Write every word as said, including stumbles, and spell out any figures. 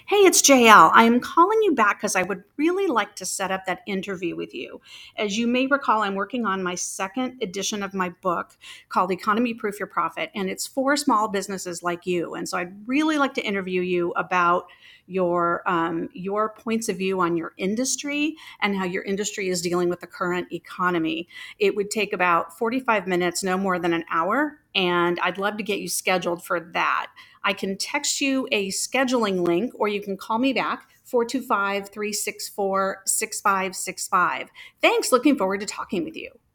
Hey, it's J L. I am calling you back because I would really like to set up that interview with you. As you may recall, I'm working on my second edition of my book called Economy Proof Your Profit, and it's for small businesses like you. And so I'd really like to interview you about your um, your points of view on your industry and how your industry is dealing with the current economy. It would take about forty-five minutes, no more than an hour, and I'd love to get you scheduled for that. I can text you a scheduling link or you can call me back four two five, three six four, six five six five. Thanks. Looking forward to talking with you.